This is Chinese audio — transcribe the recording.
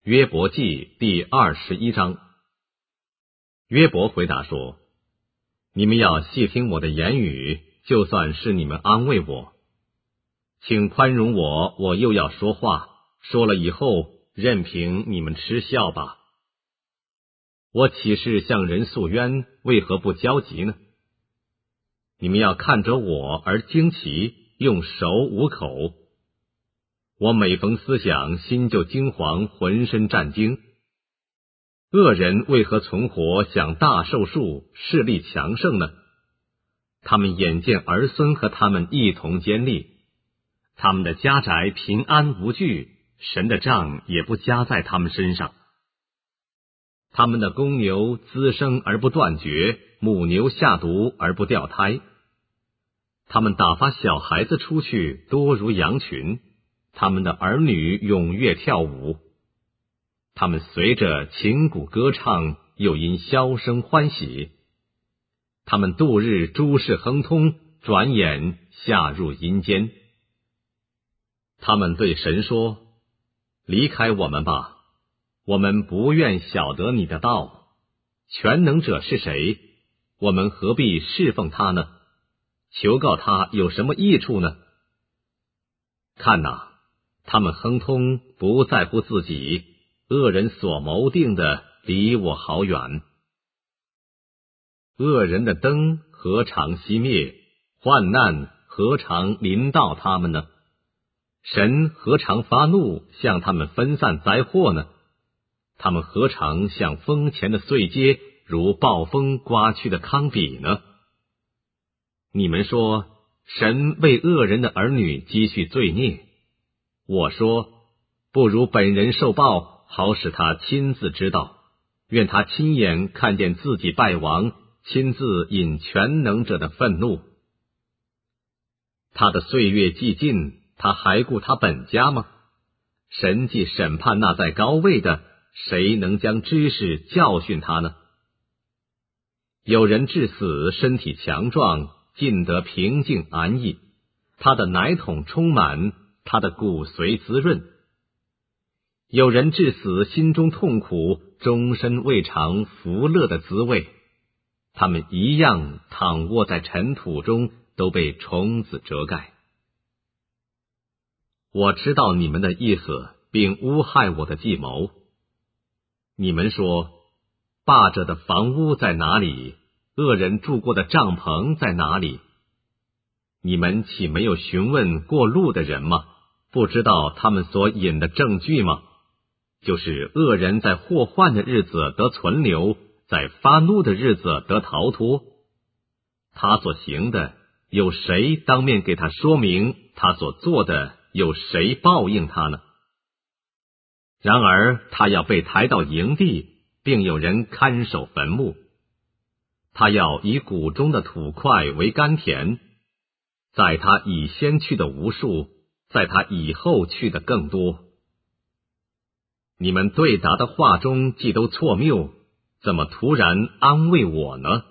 约伯记第21章。约伯回答说：你们要细听我的言语，就算是你们安慰我。请宽容我，我又要说话，说了以后，任凭你们嗤笑吧。我岂是向人诉冤，为何不焦急呢？你们要看着我而惊奇，用手捂口。我每逢思想，心就惊惶，浑身战惊。恶人为何存活，享大寿数，势力强盛呢？他们眼见儿孙和他们一同坚立，他们的家宅平安无惧，神的杖也不加在他们身上。他们的公牛滋生而不断绝，母牛下犊而不掉胎。他们打发小孩子出去，多如羊群，他们的儿女踊跃跳舞。他们随着琴鼓歌唱，又因箫声欢喜。他们度日诸事亨通，转眼下入阴间。他们对神说：离开我们吧，我们不愿晓得你的道。全能者是谁？我们何必侍奉他呢？求告他有什么益处呢？看哪，他们亨通，不在乎自己，恶人所谋定的离我好远。恶人的灯何尝熄灭？患难何尝临到他们呢？神何尝发怒，向他们分散灾祸呢？他们何尝像风前的碎秸，如暴风刮去的糠秕呢？你们说，神为恶人的儿女积蓄罪孽。我说，不如本人受报，好使他亲自知道，愿他亲眼看见自己败亡，亲自引全能者的愤怒。他的岁月既尽，他还顾他本家吗？神既审判那在高位的，谁能将知识教训他呢？有人至死，身体强壮，尽得平静安逸，他的奶桶充满，他的骨髓滋润。有人至死，心中痛苦，终身未尝福乐的滋味。他们一样躺卧在尘土中，都被虫子遮盖。我知道你们的意思，并诬害我的计谋。你们说，霸者的房屋在哪里？恶人住过的帐篷在哪里？你们岂没有询问过路的人吗？不知道他们所引的证据吗？就是恶人在祸患的日子得存留，在发怒的日子得逃脱。他所行的，有谁当面给他说明？他所做的，有谁报应他呢？然而他要被抬到营地，并有人看守坟墓。他要以谷中的土块为甘田，在他以先去的无数，在他以后去的更多。你们对答的话中既都错谬，怎么突然安慰我呢？